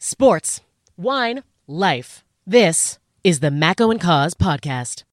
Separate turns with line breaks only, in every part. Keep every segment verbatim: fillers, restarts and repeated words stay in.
Sports, wine, life. This is the Macco and Cause podcast.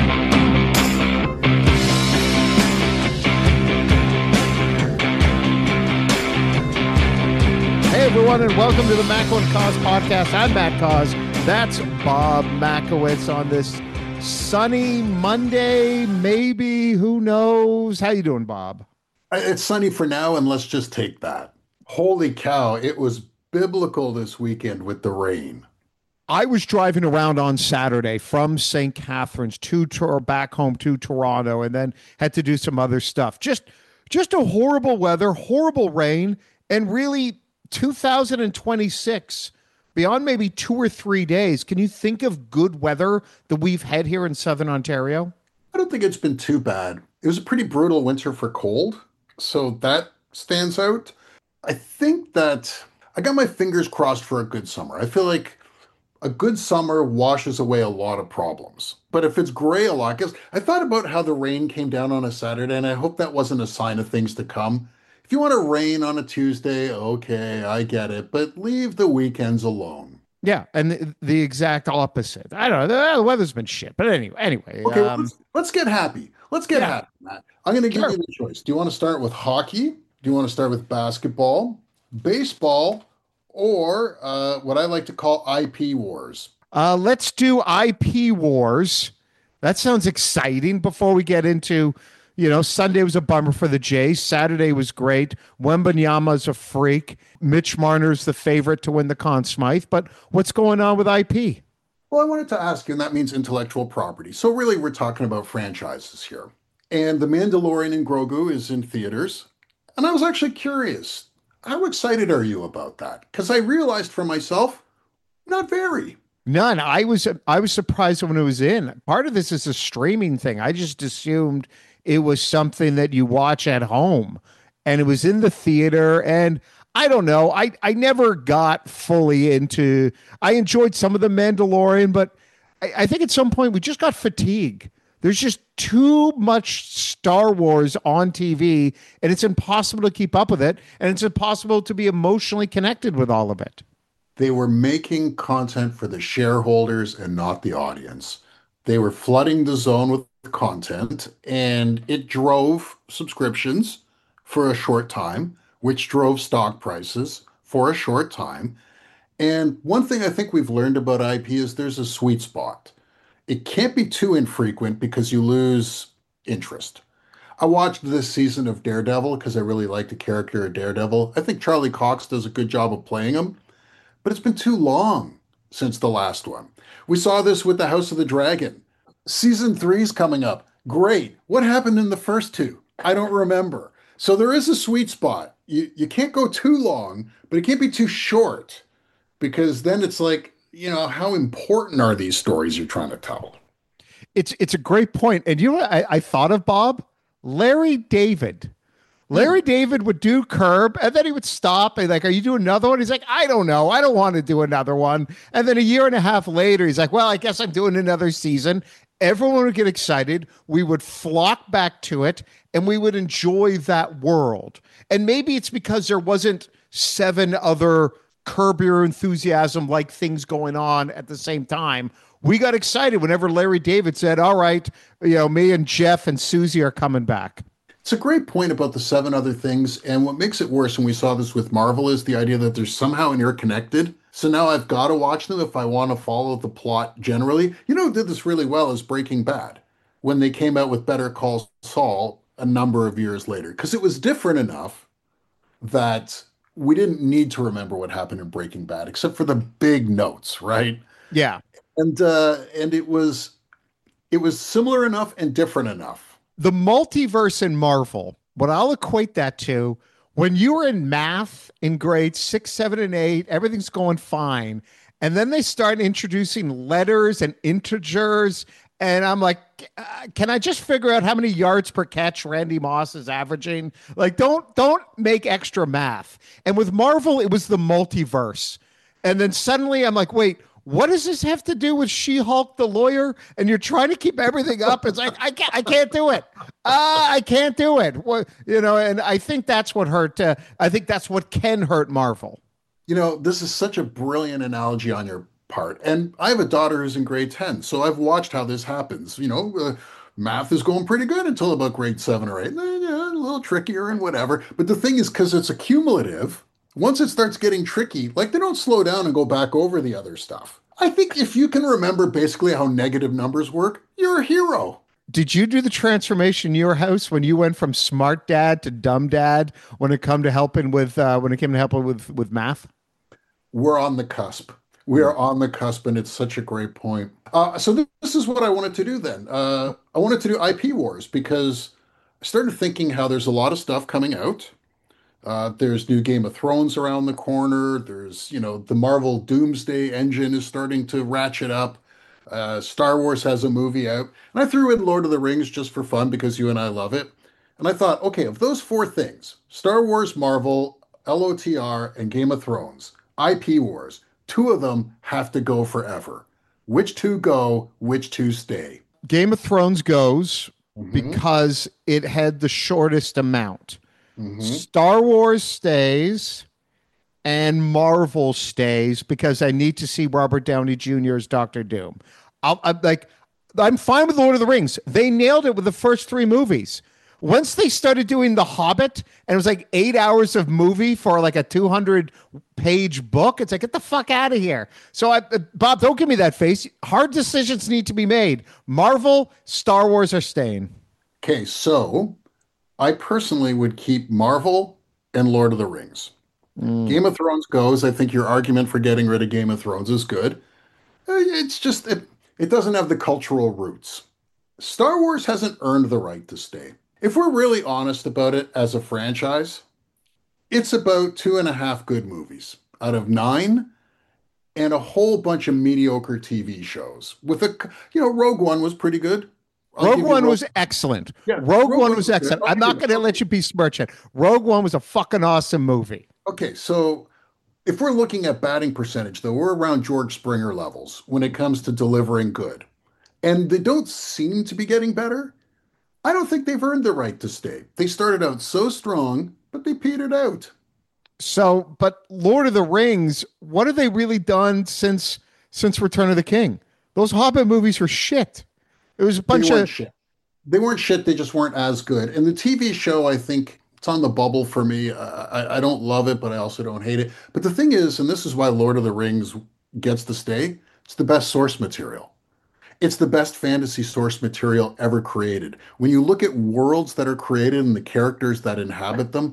Hey everyone, and welcome to the Macco and Cause podcast. I'm Matt Cause. That's Bob Makowitz on this sunny Monday, maybe, who knows? How you doing, Bob?
It's sunny for now, and let's just take that. Holy cow, it was biblical this weekend with the rain.
I was driving around on Saturday from Saint Catharines to or back home to Toronto, and then had to do some other stuff. Just, just a horrible weather, horrible rain, and really two thousand twenty-six, beyond maybe two or three days. Can you think of good weather that we've had here in Southern Ontario?
I don't think it's been too bad. It was a pretty brutal winter for cold, so that stands out. I think that I got my fingers crossed for a good summer. I feel like a good summer washes away a lot of problems. But if it's gray a lot, because I thought about how the rain came down on a Saturday, and I hope that wasn't a sign of things to come. If you want to rain on a Tuesday, okay, I get it, but leave the weekends alone.
Yeah, and the, the exact opposite. I don't know. The weather's been shit, but anyway, anyway.
Okay,
um,
let's, let's get happy. Let's get
yeah.
happy, Matt. I'm going to give
Sure.
you the choice. Do you want to start with hockey? Do you want to start with basketball, baseball, or uh, what I like to call I P wars?
Uh, let's do I P wars. That sounds exciting. Before we get into, you know, Sunday was a bummer for the Jays. Saturday was great. Wembanyama's a freak. Mitch Marner's the favorite to win the Conn Smythe. But what's going on with I P?
Well, I wanted to ask you, and that means intellectual property. So really, we're talking about franchises here. And The Mandalorian and Grogu is in theaters. And I was actually curious, how excited are you about that? Because I realized for myself, not very.
None. I was I was surprised when it was in. Part of this is a streaming thing. I just assumed it was something that you watch at home, and it was in the theater. And I don't know. I, I never got fully into. I enjoyed some of The Mandalorian, but I, I think at some point we just got fatigue. There's just too much Star Wars on T V, and it's impossible to keep up with it, and it's impossible to be emotionally connected with all of it.
They were making content for the shareholders and not the audience. They were flooding the zone with content, and it drove subscriptions for a short time, which drove stock prices for a short time. And one thing I think we've learned about I P is there's a sweet spot. It can't be too infrequent because you lose interest. I watched this season of Daredevil because I really like the character of Daredevil. I think Charlie Cox does a good job of playing him, but it's been too long since the last one. We saw this with the House of the Dragon. Season three's coming up. Great. What happened in the first two? I don't remember. So there is a sweet spot. You, you can't go too long, but it can't be too short, because then it's like, you know, how important are these stories you're trying to tell?
It's it's a great point. And you know what I, I thought of, Bob? Larry David. Larry David would do Curb, and then he would stop and like, are you doing another one? He's like, I don't know. I don't want to do another one. And then a year and a half later, he's like, well, I guess I'm doing another season. Everyone would get excited. We would flock back to it, and we would enjoy that world. And maybe it's because there wasn't seven other Curb Your Enthusiasm like things going on at the same time. We got excited whenever Larry David said, all right, you know, me and Jeff and Susie are coming back.
It's a great point about the seven other things. And what makes it worse, and we saw this with Marvel, is the idea that they're somehow interconnected. So now I've got to watch them if I want to follow the plot generally. You know who did this really well is Breaking Bad, when they came out with Better Call Saul a number of years later, because it was different enough that we didn't need to remember what happened in Breaking Bad, except for the big notes, right?
Yeah.
And uh, and it was it was similar enough and different enough.
The multiverse in Marvel, what I'll equate that to, when you were in math in grades six, seven, and eight, everything's going fine. And then they start introducing letters and integers. And I'm like, uh, can I just figure out how many yards per catch Randy Moss is averaging? Like, don't don't make extra math. And with Marvel, it was the multiverse. And then suddenly I'm like, wait, what does this have to do with She-Hulk, the lawyer? And you're trying to keep everything up. It's like, I can't, I can't do it. Uh, I can't do it. Well, you know, and I think that's what hurt. Uh, I think that's what can hurt Marvel.
You know, this is such a brilliant analogy on your part. And I have a daughter who's in grade ten, so I've watched how this happens. You know, uh, math is going pretty good until about grade seven or eight. Then, yeah, a little trickier and whatever. But the thing is, because it's accumulative, once it starts getting tricky, like they don't slow down and go back over the other stuff. I think if you can remember basically how negative numbers work, you're a hero.
Did you do the transformation in your house when you went from smart dad to dumb dad when it come to helping with uh, when it came to helping with with math?
We're on the cusp. We are on the cusp, and it's such a great point. Uh, so th- this is what I wanted to do then. Uh, I wanted to do I P Wars because I started thinking how there's a lot of stuff coming out. Uh, there's new Game of Thrones around the corner. There's, you know, the Marvel Doomsday engine is starting to ratchet up. Uh, Star Wars has a movie out. And I threw in Lord of the Rings just for fun because you and I love it. And I thought, okay, of those four things, Star Wars, Marvel, L O T R, and Game of Thrones, I P Wars, two of them have to go forever. Which two go, which two stay?
Game of Thrones goes
Mm-hmm.
because it had the shortest amount.
Mm-hmm.
Star Wars stays and Marvel stays because I need to see Robert Downey Junior as Doctor Doom. I'll, I'm like, I'm fine with Lord of the Rings. They nailed it with the first three movies. Once they started doing The Hobbit, and it was like eight hours of movie for like a two hundred page book, it's like, get the fuck out of here. So, I, uh, Bob, don't give me that face. Hard decisions need to be made. Marvel, Star Wars are staying.
Okay, so I personally would keep Marvel and Lord of the Rings.
Mm.
Game of Thrones goes. I think your argument for getting rid of Game of Thrones is good. Uh, It's just, it, it doesn't have the cultural roots. Star Wars hasn't earned the right to stay. If we're really honest about it as a franchise, it's about two and a half good movies out of nine and a whole bunch of mediocre T V shows. With a, you know, Rogue One was pretty good. I'll
Rogue
give you
One
Rogue.
was excellent.
Yeah,
Rogue
Rogue
One
One
was
was good.
excellent.
I'll
I'm
give
not
you
going to
that.
let you besmirch it. Rogue One was a fucking awesome movie.
Okay, so if we're looking at batting percentage, though, we're around George Springer levels when it comes to delivering good. And they don't seem to be getting better. I don't think they've earned the right to stay. They started out so strong, but they petered out.
So, but Lord of the Rings, what have they really done since since Return of the King? Those Hobbit movies were shit. It was a
They
bunch
weren't
of
shit. They weren't shit. They just weren't as good. And the T V show, I think it's on the bubble for me. I, I, I don't love it, but I also don't hate it. But the thing is, and this is why Lord of the Rings gets to stay, it's the best source material. It's the best fantasy source material ever created. When you look at worlds that are created and the characters that inhabit them,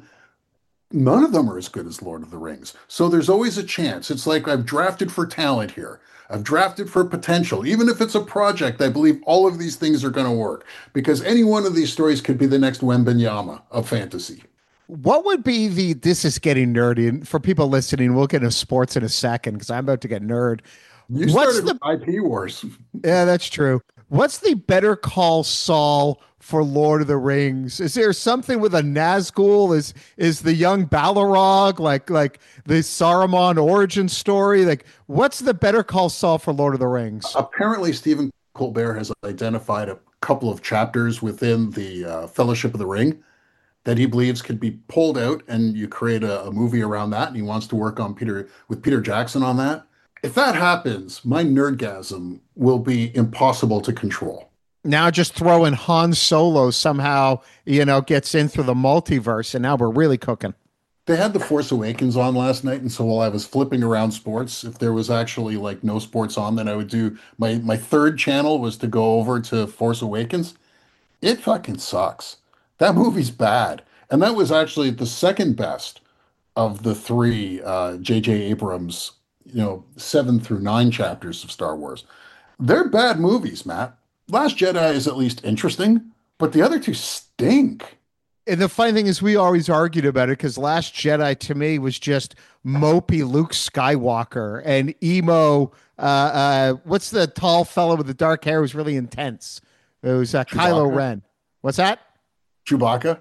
none of them are as good as Lord of the Rings. So there's always a chance. It's like I've drafted for talent here. I've drafted for potential. Even if it's a project, I believe all of these things are going to work because any one of these stories could be the next Wembenyama of fantasy.
what would be the this is getting nerdy and for people listening, we'll get into sports in a second because I'm about to get nerd.
You
What's
started with
the
I P Wars.
Yeah, that's true. What's the Better Call Saul for Lord of the Rings? Is there something with a Nazgul? Is is the young Balrog like like the Saruman origin story? Like, what's the Better Call Saul for Lord of the Rings?
Apparently, Stephen Colbert has identified a couple of chapters within the uh, Fellowship of the Ring that he believes could be pulled out, and you create a, a movie around that. And he wants to work on Peter with Peter Jackson on that. If that happens, my nerdgasm will be impossible to control.
Now just throw in Han Solo somehow, you know, gets in through the multiverse, and now we're really cooking.
They had The Force Awakens on last night, and so while I was flipping around sports, if there was actually like no sports on, then I would do my my third channel was to go over to Force Awakens. It fucking sucks. That movie's bad, and that was actually the second best of the three uh, J J. Abrams, you know, seven through nine chapters of Star Wars. They're bad movies, Matt. Last Jedi is at least interesting, but the other two stink.
And the funny thing is, we always argued about it because Last Jedi to me was just mopey Luke Skywalker and emo. Uh, uh, what's the tall fellow with the dark hair who's really intense? It was uh, Kylo
Chewbacca?
Ren. What's that?
Chewbacca?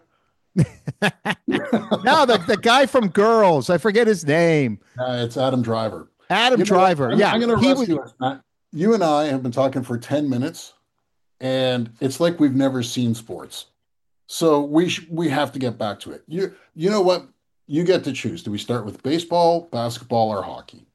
No, the, the guy from Girls. I forget his name.
Uh, it's Adam Driver.
Adam
You know what?
Driver.
I'm,
Yeah,
I'm going to
he
rescue
was.
us, Matt. You and I have been talking for ten minutes, and it's like we've never seen sports. So we sh we have to get back to it. You you know what? You get to choose. Do we start with baseball, basketball, or hockey?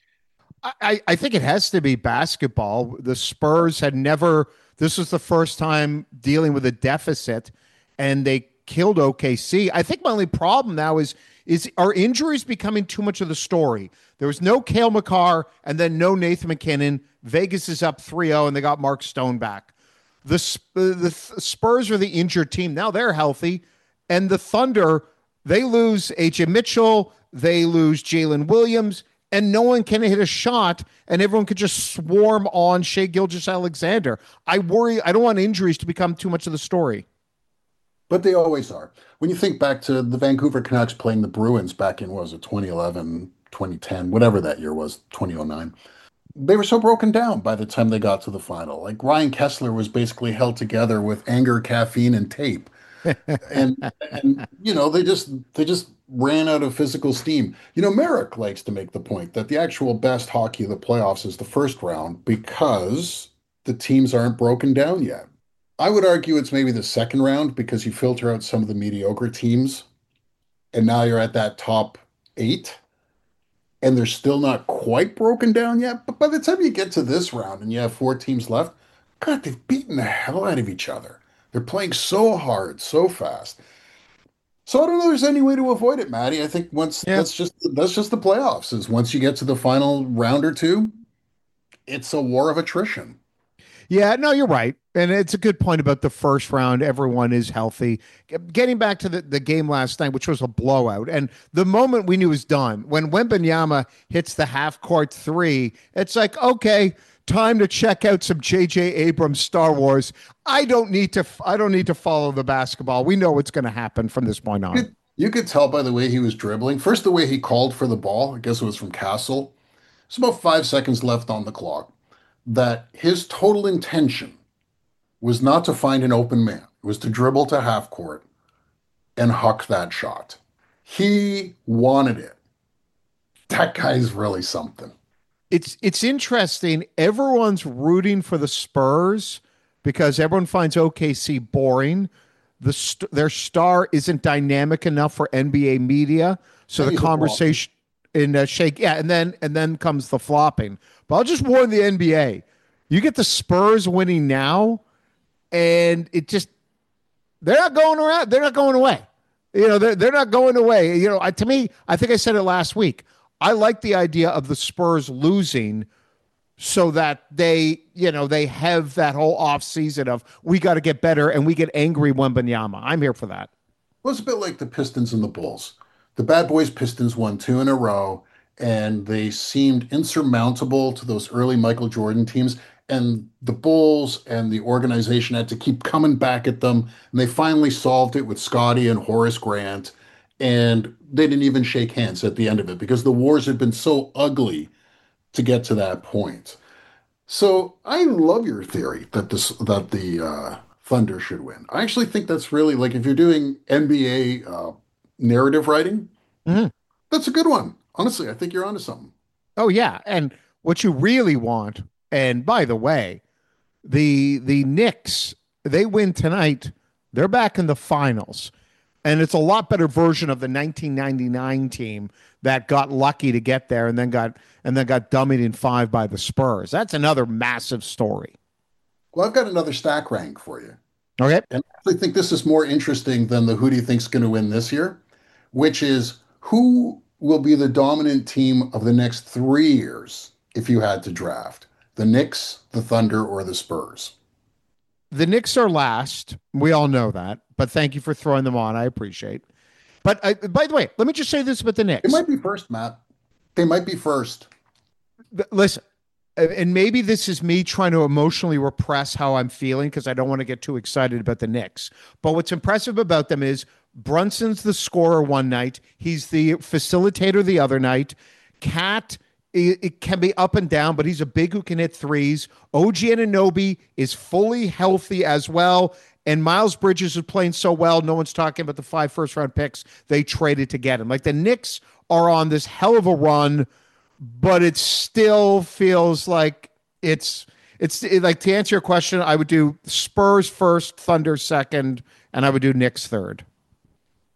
I, I think it has to be basketball. The Spurs had never, this was the first time dealing with a deficit, and they killed O K C. I think my only problem now is is are injuries becoming too much of the story? There was no Cale Makar and then no Nathan McKinnon. Vegas is up three oh, and they got Mark Stone back. The, the Spurs are the injured team. Now they're healthy, and the Thunder, they lose A J Mitchell, they lose Jalen Williams, and no one can hit a shot, and everyone could just swarm on Shai Gilgeous-Alexander. I worry. I don't want injuries to become too much of the story.
But they always are. When you think back to the Vancouver Canucks playing the Bruins back in, what was it, twenty eleven, twenty ten, whatever that year was, twenty oh nine, they were so broken down by the time they got to the final. Like Ryan Kessler was basically held together with anger, caffeine, and tape. and and you know they just they just ran out of physical steam. You know, Merrick likes to make the point that the actual best hockey of the playoffs is the first round because the teams aren't broken down yet. I would argue it's maybe the second round because you filter out some of the mediocre teams, and now you're at that top eight, and they're still not quite broken down yet. But by the time you get to this round and you have four teams left, God, they've beaten the hell out of each other. They're playing so hard, so fast. So I don't know if there's any way to avoid it, Maddie. I think once yeah. that's just that's just the playoffs. Is once you get to the final round or two, it's a war of attrition.
Yeah, no, you're right. And it's a good point about the first round. Everyone is healthy. Getting back to the, the game last night, which was a blowout, and the moment we knew was done, when Wembanyama hits the half-court three, it's like, okay, time to check out some J J Abrams Star Wars. I don't need to I don't need to follow the basketball. We know what's going to happen from this point on.
You could, you could tell by the way he was dribbling. First, the way he called for the ball, I guess it was from Castle. It's about five seconds left on the clock. That his total intention was not to find an open man. It was to dribble to half court and huck that shot. He wanted it. That guy's really something.
It's it's interesting. Everyone's rooting for the Spurs because everyone finds O K C boring. The st- their star isn't dynamic enough for N B A media, so the conversation in uh, shake yeah, and then and then comes the flopping. But I'll just warn the N B A: you get the Spurs winning now, and it just they're not going around. They're not going away. You know, they're they're not going away. You know, I, to me, I think I said it last week. I like the idea of the Spurs losing so that they, you know, they have that whole offseason of we got to get better and we get angry Wembanyama. I'm here for that.
Well, it's a bit like the Pistons and the Bulls. The Bad Boys Pistons won two in a row, and they seemed insurmountable to those early Michael Jordan teams. And the Bulls and the organization had to keep coming back at them. And they finally solved it with Scottie and Horace Grant. And they didn't even shake hands at the end of it because the wars had been so ugly to get to that point. So I love your theory that this that the uh, Thunder should win. I actually think that's really, like, if you're doing N B A uh, narrative writing, mm-hmm. that's a good one. Honestly, I think you're onto something.
Oh, yeah. And what you really want, and by the way, the the Knicks, they win tonight. They're back in the finals. And it's a lot better version of the nineteen ninety-nine team that got lucky to get there and then got and then got dummied in five by the Spurs. That's another massive story.
Well, I've got another stack rank for you.
Okay.
And I actually think this is more interesting than the who do you think's going to win this year, which is who will be the dominant team of the next three years if you had to draft? The Knicks, the Thunder, or the Spurs?
The Knicks are last. We all know that. But thank you for throwing them on. I appreciate. But I, by the way, let me just say this about the Knicks.
They might be first, Matt. They might be first.
Listen, and maybe this is me trying to emotionally repress how I'm feeling because I don't want to get too excited about the Knicks. But what's impressive about them is Brunson's the scorer one night. He's the facilitator the other night. Cat, it, it can be up and down, but he's a big who can hit threes. O G Anunoby is fully healthy as well. And Miles Bridges is playing so well, no one's talking about the five first-round picks they traded to get him. Like, the Knicks are on this hell of a run, but it still feels like it's it's it, like, to answer your question, I would do Spurs first, Thunder second, and I would do Knicks third.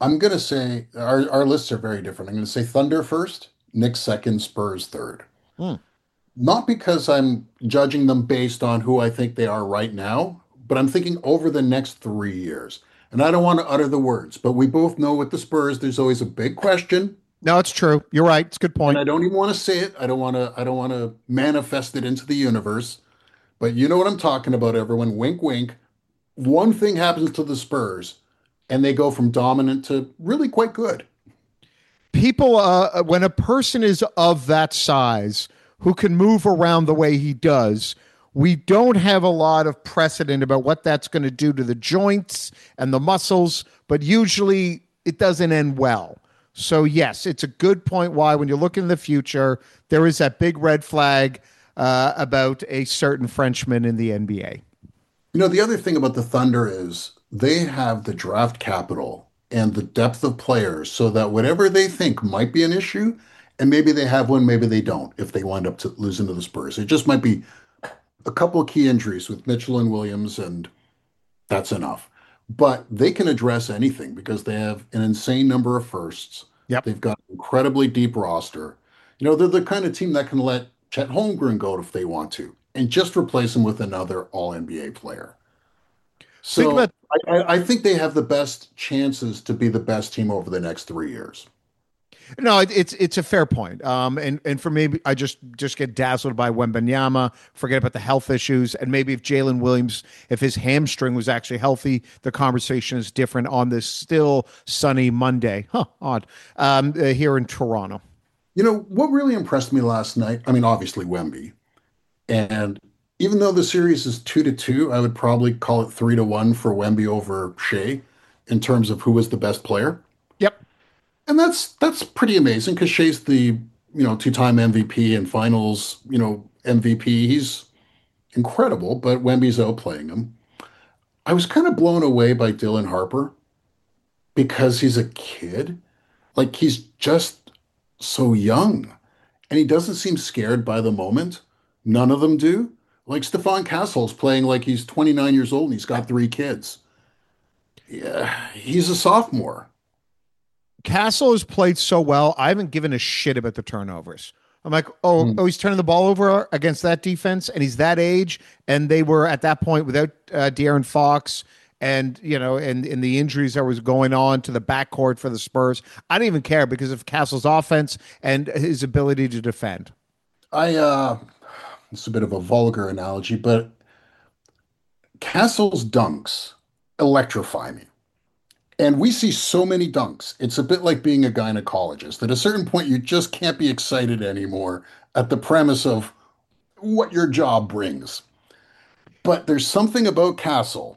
I'm gonna say our our lists are very different. I'm gonna say Thunder first, Knicks second, Spurs third.
Hmm.
Not because I'm judging them based on who I think they are right now, but I'm thinking over the next three years. And I don't want to utter the words, but we both know with the Spurs, there's always a big question.
No, it's true. You're right. It's a good
And
point.
I don't even want to say it. I don't want to, I don't want to manifest it into the universe. But you know what I'm talking about, everyone. Wink, wink. One thing happens to the Spurs, and they go from dominant to really quite good.
People, uh, when a person is of that size who can move around the way he does, we don't have a lot of precedent about what that's going to do to the joints and the muscles, but usually it doesn't end well. So, yes, it's a good point why, when you look in the future, there is that big red flag uh, about a certain Frenchman in the N B A.
You know, the other thing about the Thunder is they have the draft capital and the depth of players so that whatever they think might be an issue, and maybe they have one, maybe they don't, if they wind up to losing to the Spurs. It just might be a couple of key injuries with Mitchell and Williams, and that's enough. But they can address anything because they have an insane number of firsts.
Yep.
They've got an incredibly deep roster. You know, they're the kind of team that can let Chet Holmgren go if they want to and just replace him with another all N B A player.
Think
So
about
I, I I think they have the best chances to be the best team over the next three years.
No, it, it's it's a fair point. Um, and and for me, I just just get dazzled by Wembanyama. Forget about the health issues, and maybe if Jalen Williams, if his hamstring was actually healthy, the conversation is different on this still sunny Monday. Huh, odd. Um, uh, here in Toronto.
You know, what really impressed me last night, I mean, obviously Wemby. And even though the series is two to two, I would probably call it three to one for Wemby over Shea in terms of who was the best player.
Yep.
And that's that's pretty amazing because Shea's the, you know, two-time M V P and finals, you know, M V P. He's incredible, but Wemby's outplaying him. I was kind of blown away by Dylan Harper because he's a kid. Like he's just so young and he doesn't seem scared by the moment. None of them do. Like Stefan Castle's playing like he's twenty-nine years old and he's got three kids. Yeah, he's a sophomore.
Castle has played so well. I haven't given a shit about the turnovers. I'm like, oh,
Mm.
oh, he's turning the ball over against that defense, and he's that age, and they were at that point without uh, De'Aaron Fox, and you know, and in the injuries that was going on to the backcourt for the Spurs. I don't even care because of Castle's offense and his ability to defend.
I uh it's a bit of a vulgar analogy, but Castle's dunks electrify me. And we see so many dunks. It's a bit like being a gynecologist. At a certain point, you just can't be excited anymore at the premise of what your job brings. But there's something about Castle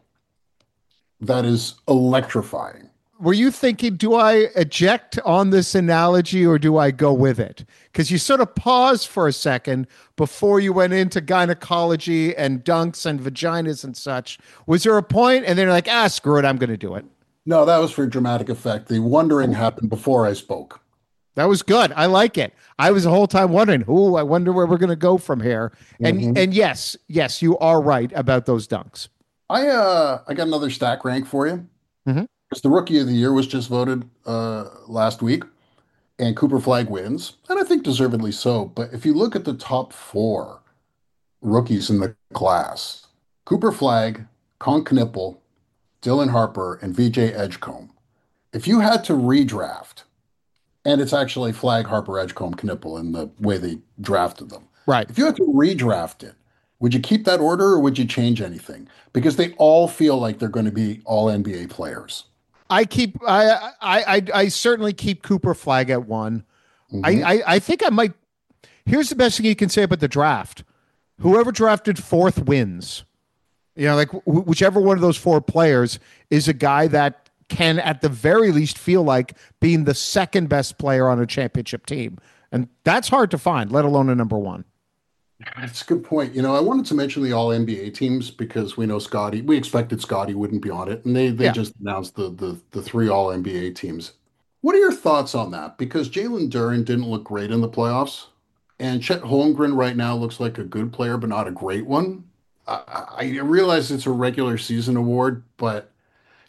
that is electrifying.
Were you thinking, do I eject on this analogy or do I go with it? Because you sort of paused for a second before you went into gynecology and dunks and vaginas and such. Was there a point and then you're like, ah, screw it, I'm going to do it?
No, that was for dramatic effect. The wondering happened before I spoke.
That was good. I like it. I was the whole time wondering, "Ooh, I wonder where we're going to go from here." And
Mhm.
and yes, yes, you are right about those dunks.
I uh I got another stack rank for you.
Mhm.
Because the rookie of the year was just voted uh last week, and Cooper Flag wins, and I think deservedly so. But if you look at the top four rookies in the class, Cooper Flag, Con Knipple, Dylan Harper, and V J Edgecombe. If you had to redraft, and it's actually Flag, Harper, Edgecombe, Knipple in the way they drafted them.
Right.
If you had to redraft it, would you keep that order or would you change anything? Because they all feel like they're going to be all N B A players.
I keep I I I, I certainly keep Cooper Flag at one.
Mhm.
I, I I think I might. Here's the best thing you can say about the draft. Whoever drafted fourth wins. You know, like wh- whichever one of those four players is a guy that can, at the very least, feel like being the second best player on a championship team. And that's hard to find, let alone a number one.
That's a good point. You know, I wanted to mention the all N B A teams because we know Scotty, we expected Scotty wouldn't be on it, and they they
Yeah.
just announced the the the three all N B A teams. What are your thoughts on that? Because Jalen Duren didn't look great in the playoffs, and Chet Holmgren right now looks like a good player, but not a great one. I, I realize it's a regular season award, but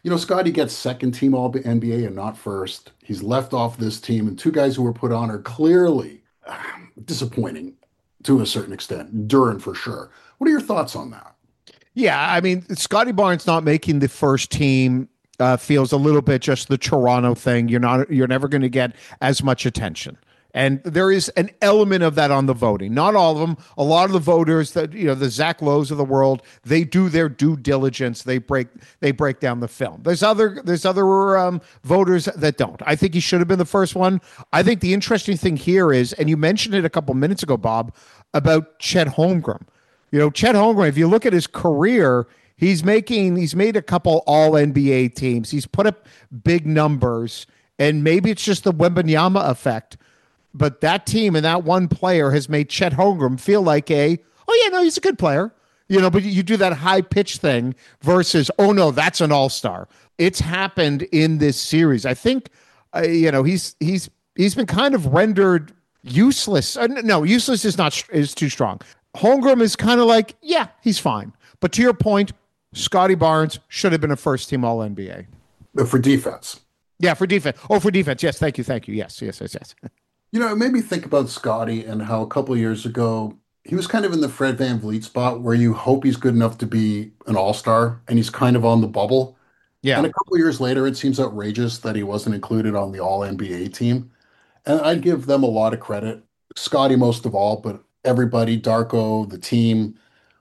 You know, Scotty gets second team All N B A and not first. He's left off this team, and two guys who were put on are clearly uh, disappointing to a certain extent. Duran for sure. What are your thoughts on that?
Yeah, I mean, Scotty Barnes not making the first team uh, feels a little bit just the Toronto thing. You're not, you're never going to get as much attention. And there is an element of that on the voting. Not all of them. A lot of the voters that, you know, the Zach Lowe's of the world, they do their due diligence. They break they break down the film. There's other there's other um, voters that don't. I think he should have been the first one. I think the interesting thing here is, and you mentioned it a couple minutes ago, Bob, about Chet Holmgren. You know, Chet Holmgren, if you look at his career, he's making he's made a couple all N B A teams. He's put up big numbers, and maybe it's just the Wembanyama effect. But that team and that one player has made Chet Holmgren feel like a, oh, yeah, no, he's a good player. You know, but you do that high pitch thing versus, oh, no, that's an all-star. It's happened in this series. I think, uh, you know, he's he's he's been kind of rendered useless. Uh, no, useless is not is too strong. Holmgren is kind of like, yeah, he's fine. But to your point, Scotty Barnes should have been a first-team All N B A.
For defense.
Yeah, for defense. Oh, for defense. Yes, thank you, thank you. Yes, yes, yes, yes.
You know, it made me think about Scotty and how a couple of years ago, he was kind of in the Fred VanVleet spot where you hope he's good enough to be an all-star, and he's kind of on the bubble.
Yeah.
And a couple of years later, it seems outrageous that he wasn't included on the All N B A team. And I'd give them a lot of credit. Scotty most of all, but everybody, Darko, the team,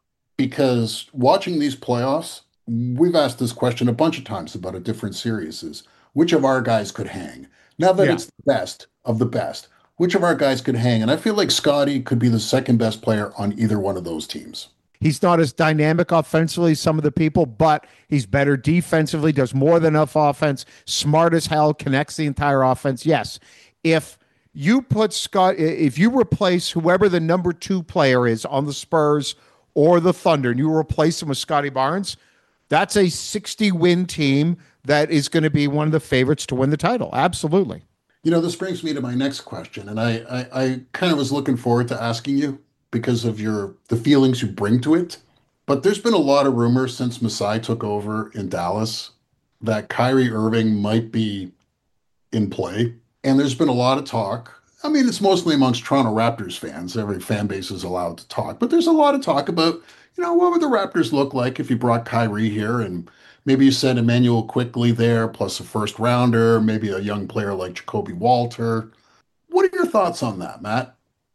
because watching these playoffs, we've asked this question a bunch of times about a different series is, which of our guys could hang? Now that
Yeah.
it's the best of the best, which of our guys could hang? And I feel like Scotty could be the second best player on either one of those teams.
He's not as dynamic offensively as some of the people, but he's better defensively, does more than enough offense, smart as hell, connects the entire offense. Yes, if you put Scott, if you replace whoever the number two player is on the Spurs or the Thunder, and you replace him with Scotty Barnes, that's a sixty-win team that is going to be one of the favorites to win the title. Absolutely.
You know, this brings me to my next question, and I, I, I kind of was looking forward to asking you because of your the feelings you bring to it. But there's been a lot of rumors since Masai took over in Dallas that Kyrie Irving might be in play, and there's been a lot of talk. I mean, it's mostly amongst Toronto Raptors fans. Every fan base is allowed to talk, but there's a lot of talk about, you know, what would the Raptors look like if you brought Kyrie here and maybe you send Emmanuel Quickly there, plus a first rounder, maybe a young player like Jacoby Walter. What are your thoughts on that, Matt?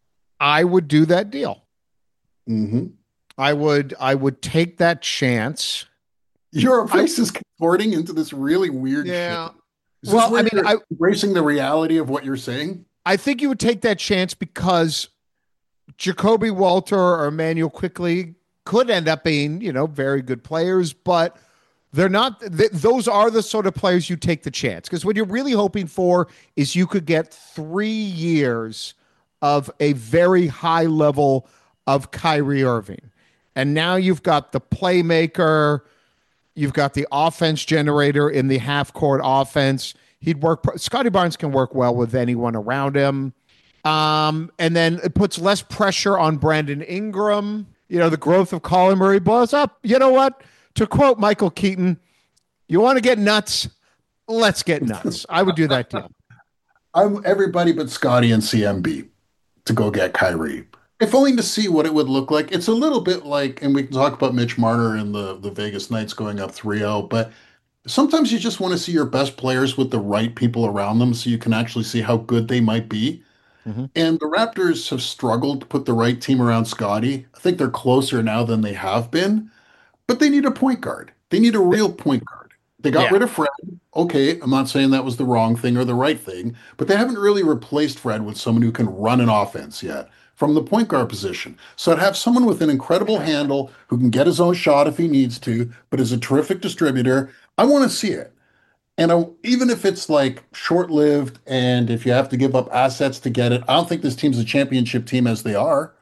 I would do that deal.
Mm-hmm.
I would I would take that chance.
Your voice is contorting into this really weird
Yeah.
shit. Is
Well,
this where
I mean,
you're
I-
embracing the reality of what you're saying?
I think you would take that chance because Jacoby Walter or Emmanuel Quickly could end up being, you know, very good players, but they're not. Th- those are the sort of players you take the chance, because what you're really hoping for is you could get three years of a very high level of Kyrie Irving. And now you've got the playmaker, you've got the offense generator in the half court offense. He'd work. Scotty Barnes can work well with anyone around him. Um, and then it puts less pressure on Brandon Ingram. You know, the growth of Colin Murray blows up. You know what? To quote Michael Keaton, you want to get nuts? Let's get nuts. I would do that deal.
I'm everybody but Scotty and C M B to go get Kyrie. If only to see what it would look like. It's a little bit like, and we can talk about Mitch Marner and the, the Vegas Knights going up three oh, but sometimes you just want to see your best players with the right people around them so you can actually see how good they might be. Mm-hmm. And the Raptors have struggled to put the right team around Scotty. I think they're closer now than they have been, but they need a point guard. They need a real point guard. They got
Yeah.
rid of Fred. Okay, I'm not saying that was the wrong thing or the right thing, but they haven't really replaced Fred with someone who can run an offense yet from the point guard position. So to have someone with an incredible handle who can get his own shot if he needs to, but is a terrific distributor, I want to see it. And I, even if it's like short-lived and if you have to give up assets to get it, I don't think this team's a championship team as they are.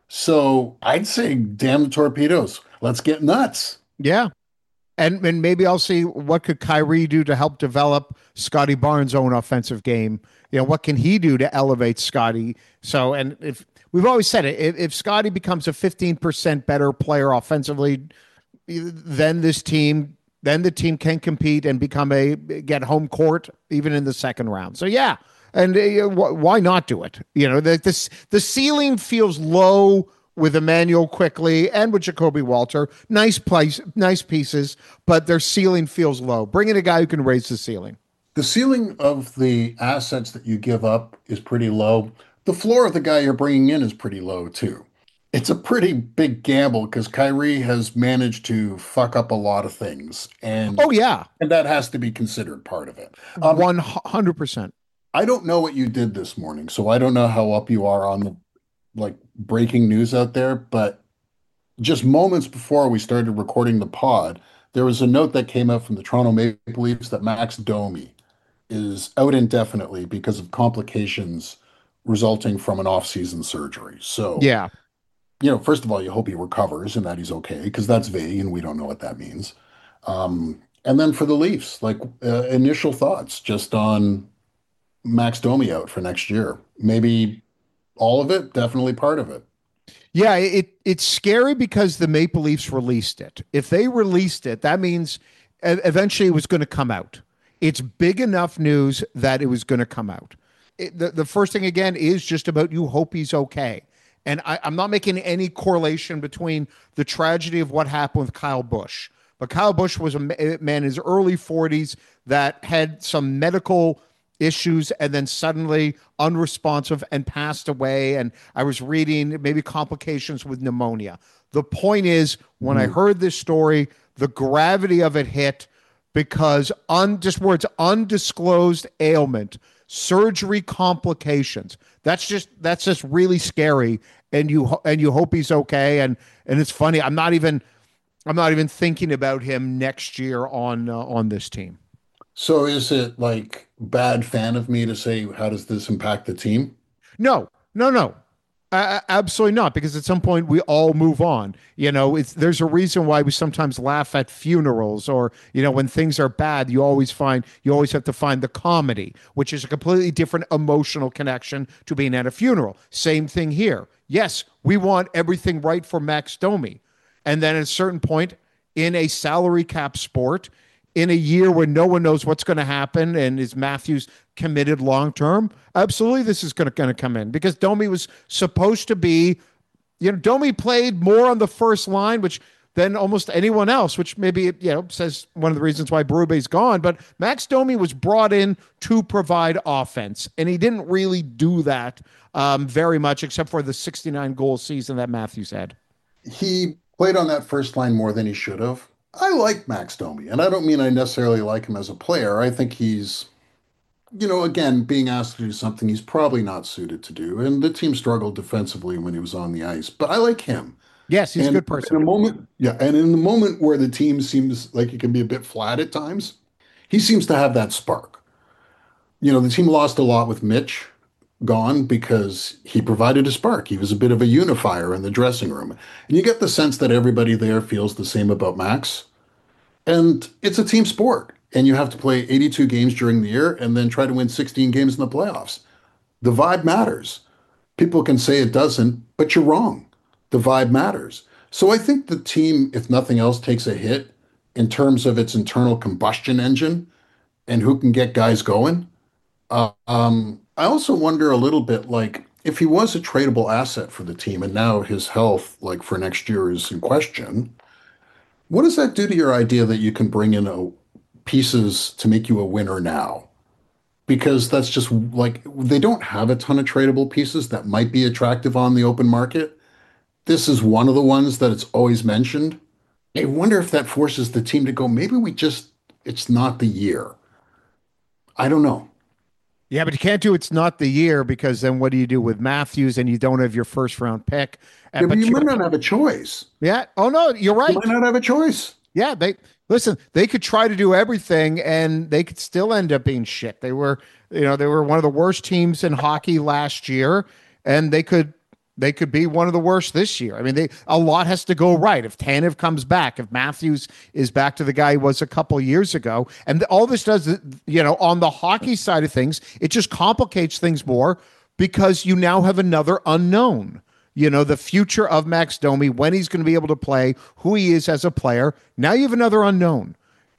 So I'd say, damn the torpedoes. Let's get nuts.
Yeah. And and maybe I'll see what could Kyrie do to help develop Scotty Barnes' own offensive game. You know, what can he do to elevate Scotty? So, and if we've always said it, if, if Scotty becomes a fifteen percent better player offensively, then this team then the team can compete and become a get home court even in the second round. So yeah, and uh, why not do it? You know, the this the ceiling feels low with Emmanuel Quickly and with Jacoby Walter. Nice place, nice pieces, but their ceiling feels low. Bring in a guy who can raise the ceiling.
The ceiling of the assets that you give up is pretty low. The floor of the guy you're bringing in is pretty low too. It's a pretty big gamble because Kyrie has managed to fuck up a lot of things, and
oh yeah,
and that has to be considered part of it. Um,
One hundred percent.
I don't know what you did this morning, so I don't know how up you are on the like breaking news out there, but just moments before we started recording the pod, there was a note that came out from the Toronto Maple Leafs that Max Domi is out indefinitely because of complications resulting from an off-season surgery. So,
yeah,
you know, first of all, you hope he recovers and that he's okay, because that's vague and we don't know what that means. Um, and then for the Leafs, like uh, initial thoughts just on Max Domi out for next year. Maybe all of it, definitely part of it.
Yeah, it it's scary because the Maple Leafs released it. If they released it, that means eventually it was going to come out. It's big enough news that it was going to come out. It, the, the first thing, again, is just about you hope he's okay. And I, I'm not making any correlation between the tragedy of what happened with Kyle Busch. But Kyle Busch was a man in his early forties that had some medical issues and then suddenly unresponsive and passed away. And I was reading maybe complications with pneumonia. The point is, when mm. I heard this story, the gravity of it hit because un, just words undisclosed ailment, surgery complications. That's just that's just really scary. And you and you hope he's okay. And and it's funny. I'm not even I'm not even thinking about him next year on uh, on this team.
So is it like bad fan of me to say, how does this impact the team?
No, no, no. Uh, absolutely not, because at some point we all move on. You know, it's there's a reason why we sometimes laugh at funerals, or, you know, when things are bad, you always find you always have to find the comedy, which is a completely different emotional connection to being at a funeral. Same thing here. Yes, we want everything right for Max Domi. And then at a certain point in a salary cap sport, in a year where no one knows what's going to happen, and is Matthews committed long term? Absolutely, this is going to going to come in, because Domi was supposed to be, you know, Domi played more on the first line, which than almost anyone else, which maybe, you know, says one of the reasons why Berube's gone. But Max Domi was brought in to provide offense, and he didn't really do that um, very much, except for the sixty-nine goal season that Matthews had.
He played on that first line more than he should have. I like Max Domi, and I don't mean I necessarily like him as a player. I think he's, you know, again, being asked to do something he's probably not suited to do. And the team struggled defensively when he was on the ice, but I like him.
Yes, he's
and
a good person.
In a moment, yeah, and in the moment where the team seems like it can be a bit flat at times, he seems to have that spark. You know, the team lost a lot with Mitch gone because he provided a spark. He was a bit of a unifier in the dressing room. And you get the sense that everybody there feels the same about Max. And it's a team sport. And you have to play eighty-two games during the year and then try to win sixteen games in the playoffs. The vibe matters. People can say it doesn't, but you're wrong. The vibe matters. So I think the team, if nothing else, takes a hit in terms of its internal combustion engine and who can get guys going. Uh, um, I also wonder a little bit, like, if he was a tradable asset for the team and now his health, like, for next year is in question, what does that do to your idea that you can bring in a, pieces to make you a winner now? Because that's just, like, they don't have a ton of tradable pieces that might be attractive on the open market. This is one of the ones that it's always mentioned. I wonder if that forces the team to go, maybe we just, it's not the year. I don't know.
Yeah, but you can't do it's not the year, because then what do you do with Matthews, and you don't have your first round pick?
Yeah, but, but you might not have a choice.
Yeah. Oh, no, you're right.
You might not have a choice.
Yeah. They listen, they could try to do everything and they could still end up being shit. They were, you know, they were one of the worst teams in hockey last year, and they could They could be one of the worst this year. I mean, they a lot has to go right. If Tanev comes back, if Matthews is back to the guy he was a couple years ago, and all this does, you know, on the hockey side of things, it just complicates things more, because you now have another unknown. You know, the future of Max Domi, when he's going to be able to play, who he is as a player. Now you have another unknown.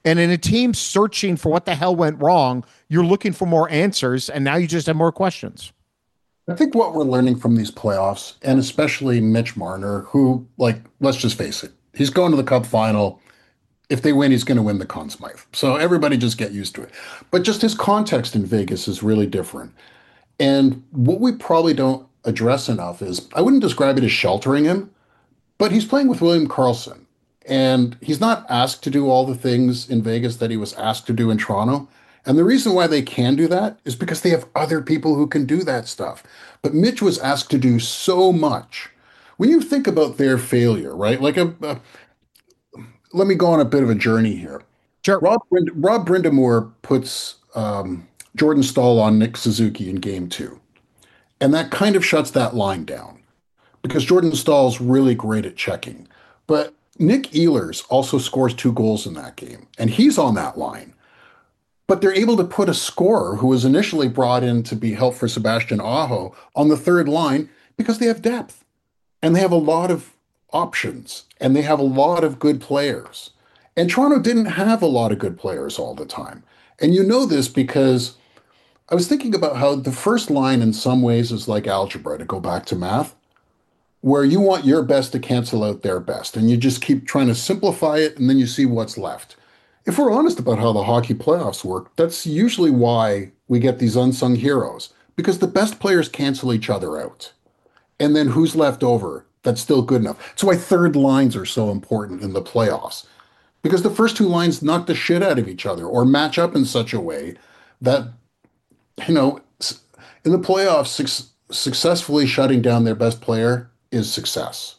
And in a team searching for what the hell went wrong, you're looking for more answers, and now you just have more questions.
I think what we're learning from these playoffs, and especially Mitch Marner, who, like, let's just face it, he's going to the Cup final. If they win, he's going to win the Conn Smythe. So everybody just get used to it. But just his context in Vegas is really different. And what we probably don't address enough is, I wouldn't describe it as sheltering him, but he's playing with William Karlsson. And he's not asked to do all the things in Vegas that he was asked to do in Toronto. And the reason why they can do that is because they have other people who can do that stuff. But Mitch was asked to do so much. When you think about their failure, right? Like a, a let me go on a bit of a journey here.
Sure.
Rob, Rob Brindamore puts um, Jordan Staal on Nick Suzuki in game two. And that kind of shuts that line down because Jordan Stahl's really great at checking. But Nick Ehlers also scores two goals in that game, and he's on that line. But they're able to put a scorer who was initially brought in to be help for Sebastian Aho on the third line because they have depth and they have a lot of options and they have a lot of good players. And Toronto didn't have a lot of good players all the time. And you know this because I was thinking about how the first line in some ways is like algebra, to go back to math, where you want your best to cancel out their best. And you just keep trying to simplify it and then you see what's left. If we're honest about how the hockey playoffs work, that's usually why we get these unsung heroes, because the best players cancel each other out. And then who's left over that's still good enough? That's why third lines are so important in the playoffs, because the first two lines knock the shit out of each other or match up in such a way that, you know, in the playoffs, su- successfully shutting down their best player is success.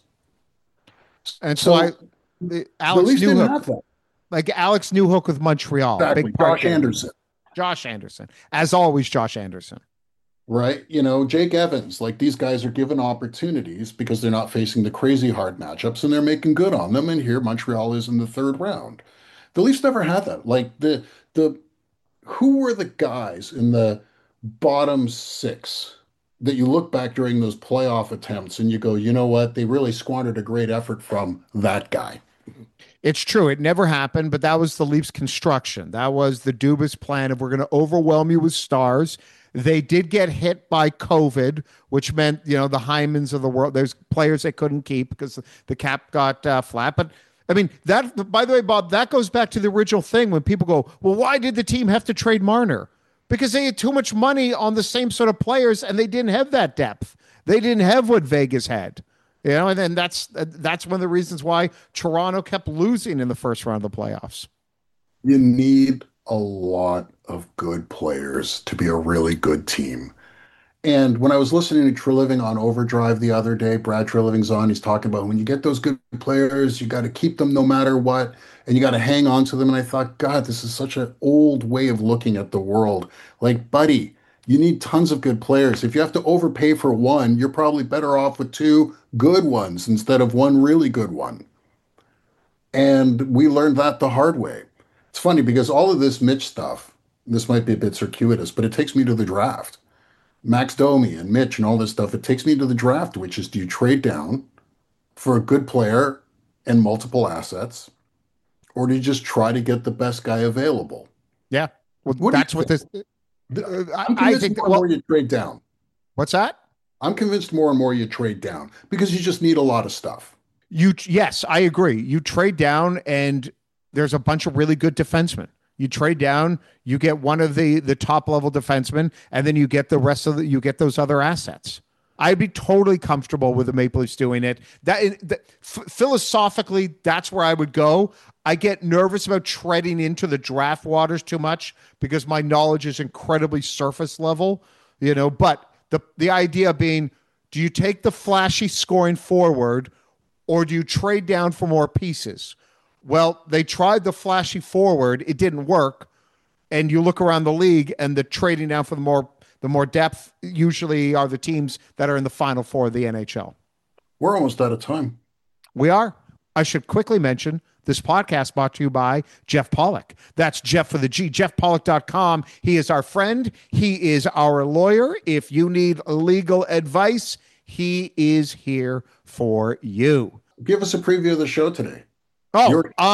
And so, so I, the, Alex
Leafs didn't
Newhook,
have that.
like Alex Newhook with Montreal,
Exactly.
big part
Josh Anderson.
Josh Anderson, as always, Josh Anderson.
Right. You know, Jake Evans, like these guys are given opportunities because they're not facing the crazy hard matchups and they're making good on them. And here Montreal is in the third round. The Leafs never had that. Like the, the, who were the guys in the bottom six that you look back during those playoff attempts and you go, you know what? They really squandered a great effort from that guy.
It's true. It never happened, but that was the Leafs construction. That was the Dubas plan of we're going to overwhelm you with stars. They did get hit by COVID, which meant, you know, the Hymans of the world, there's players they couldn't keep because the cap got uh, flat. But I mean, that, by the way, Bob, that goes back to the original thing when people go, well, why did the team have to trade Marner? Because they had too much money on the same sort of players and they didn't have that depth. They didn't have what Vegas had. You know, and then that's that's one of the reasons why Toronto kept losing in the first round of the playoffs.
You need a lot of good players to be a really good team. And when I was listening to Treliving on Overdrive the other day, Brad Treliving's on, he's talking about when you get those good players, you got to keep them no matter what, and you got to hang on to them. And I thought, God, this is such an old way of looking at the world. Like, buddy, you need tons of good players. If you have to overpay for one, you're probably better off with two good ones instead of one really good one. And we learned that the hard way. It's funny because all of this Mitch stuff, this might be a bit circuitous, but it takes me to the draft. Max Domi and Mitch and all this stuff, it takes me to the draft, which is, do you trade down for a good player and multiple assets, or do you just try to get the best guy available?
Yeah. Well,
what
that's what this...
Uh, I'm convinced I think, more and well, more you trade down.
What's that?
I'm convinced more and more you trade down because you just need a lot of stuff.
You Yes, I agree. You trade down and there's a bunch of really good defensemen. You trade down, you get one of the the top level defensemen, and then you get the rest of the, you get those other assets. I'd be totally comfortable with the Maple Leafs doing it. That, that f- philosophically, that's where I would go. I get nervous about treading into the draft waters too much because my knowledge is incredibly surface level, you know, but the, the idea being, do you take the flashy scoring forward or do you trade down for more pieces? Well, they tried the flashy forward. It didn't work. And you look around the league and the trading down for the more the more depth usually are the teams that are in the Final Four of the N H L.
We're almost out of time.
We are. I should quickly mention this podcast brought to you by Jeff Pollock. That's Jeff for the G, jeff pollock dot com. He is our friend. He is our lawyer. If you need legal advice, he is here for you.
Give us a preview of the show today.
Oh, You're- uh,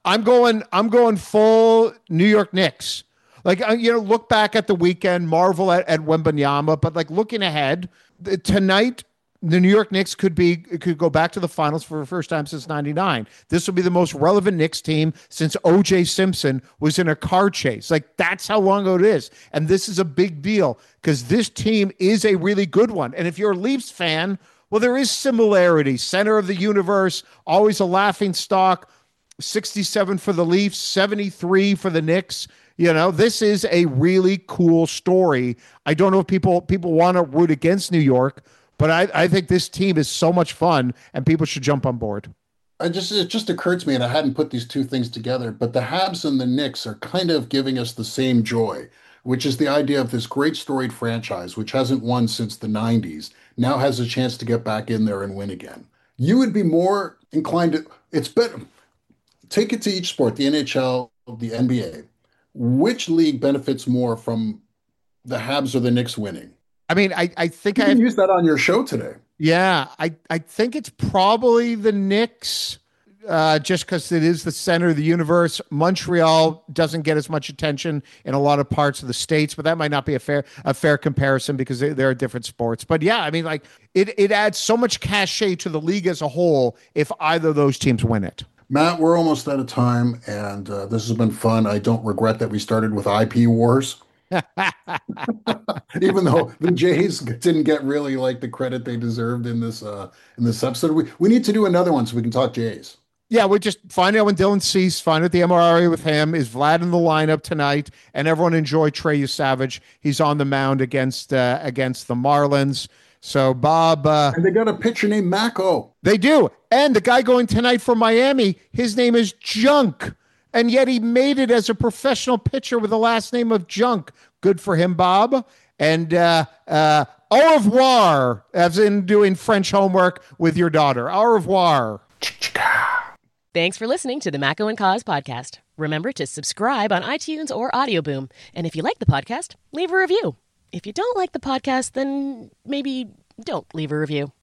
I'm going. I'm going full New York Knicks. Like, you know, look back at the weekend, marvel at, at Wembanyama, but like looking ahead tonight, the New York Knicks could be could go back to the finals for the first time since ninety-nine. This will be the most relevant Knicks team since O J Simpson was in a car chase. Like, that's how long ago it is. And this is a big deal because this team is a really good one. And if you're a Leafs fan, well, there is similarity. Center of the universe, always a laughing stock. sixty-seven for the Leafs, seventy-three for the Knicks. You know, this is a really cool story. I don't know if people people want to root against New York, but I, I think this team is so much fun and people should jump on board.
I just it just occurred to me, and I hadn't put these two things together, but the Habs and the Knicks are kind of giving us the same joy, which is the idea of this great storied franchise, which hasn't won since the nineties, now has a chance to get back in there and win again. You would be more inclined to, it's better, take it to each sport, the N H L, the N B A. Which league benefits more from the Habs or the Knicks winning?
I mean, I, I think
you
I
can use that on your show today.
Yeah, I, I think it's probably the Knicks, uh, just because it is the center of the universe. Montreal doesn't get as much attention in a lot of parts of the States, but that might not be a fair a fair comparison because they, they're different sports. But yeah, I mean, like it it adds so much cachet to the league as a whole if either of those teams win it.
Matt, we're almost out of time, and uh, this has been fun. I don't regret that we started with I P wars. Even though the Jays didn't get really like the credit they deserved in this uh, in this episode, we, we need to do another one so we can talk Jays.
Yeah, we just find out when Dylan Cease, find out the M R I with him. Is Vlad in the lineup tonight? And everyone enjoy Trey Savage. He's on the mound against uh, against the Marlins. So, Bob... Uh,
and they got a pitcher named Mako.
They do. And the guy going tonight for Miami, his name is Junk. And yet he made it as a professional pitcher with the last name of Junk. Good for him, Bob. And uh, uh, au revoir, as in doing French homework with your daughter. Au revoir.
Thanks for listening to the Mako and Cause podcast. Remember to subscribe on iTunes or Audioboom. And if you like the podcast, leave a review. If you don't like the podcast, then maybe don't leave a review.